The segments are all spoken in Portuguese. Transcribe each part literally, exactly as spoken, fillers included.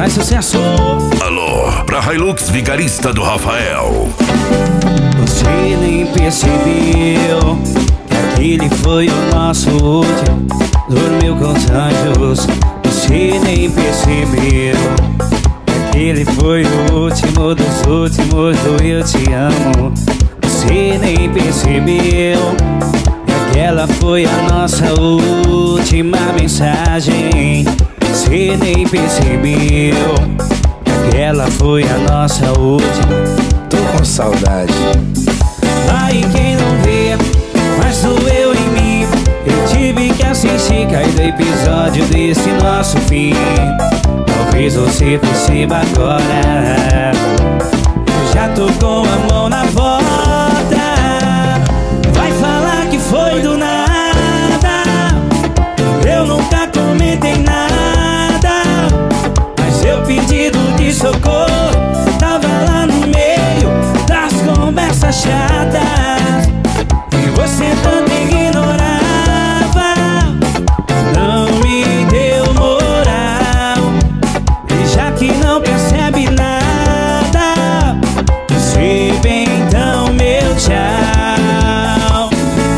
mais sucesso. Alô, pra Hilux Vigarista do Rafael. Você nem percebeu que aquele foi o nosso último. Dormiu com os anjos. Você nem percebeu que aquele foi o último dos últimos do eu te amo. Você nem percebeu que aquela foi a nossa última mensagem. Você nem percebeu que aquela foi a nossa última. Tô com saudade. Aí quem não vê, mas doeu em mim. Eu tive que assistir cada episódio desse nosso fim. Talvez você perceba agora, eu já tô com a mão na porta. Vai falar que foi do nada. Eu nunca comentei nada, mas seu pedido de socorro tava lá no meio das conversas chatas. E você tanto ignorava, não me deu moral. E já que não percebe nada, receba então meu tchau.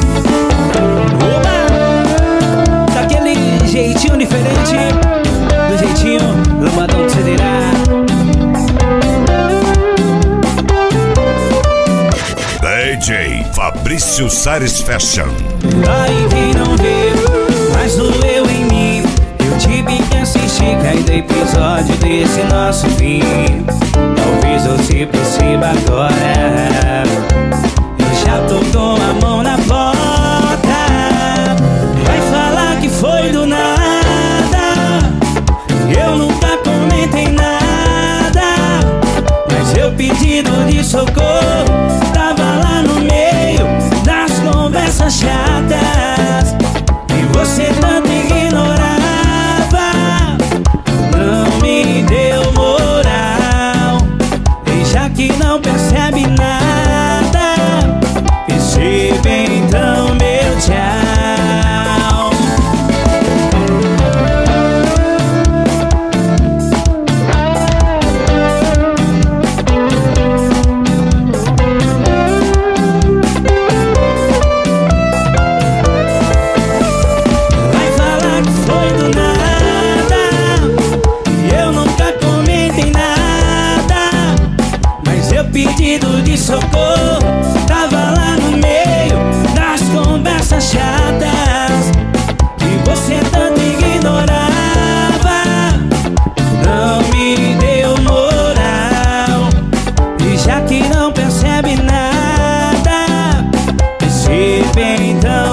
Oba! Daquele jeitinho diferente, do jeitinho lambadão de cederá. D J Fabrício Sares Fashion. Aí quem não vê, mas doeu em mim. Eu tive que assistir cada episódio desse nosso fim. Talvez você perceba agora, eu já tô com a mão na porta. Vai falar que foi do nada. Eu nunca comentei nada, mas seu pedido de socorro tava lá no meio das conversas chatas. E você tanto ignorava, não me deu moral. E já que não percebe nada, perceba então meu tchau. Vai falar que foi do nada. Eu nunca comentei nada, mas seu pedido de socorro tava lá no meio das conversas chatas. E você tanto ignorava, não me deu moral. E já que não percebe nada, perceba então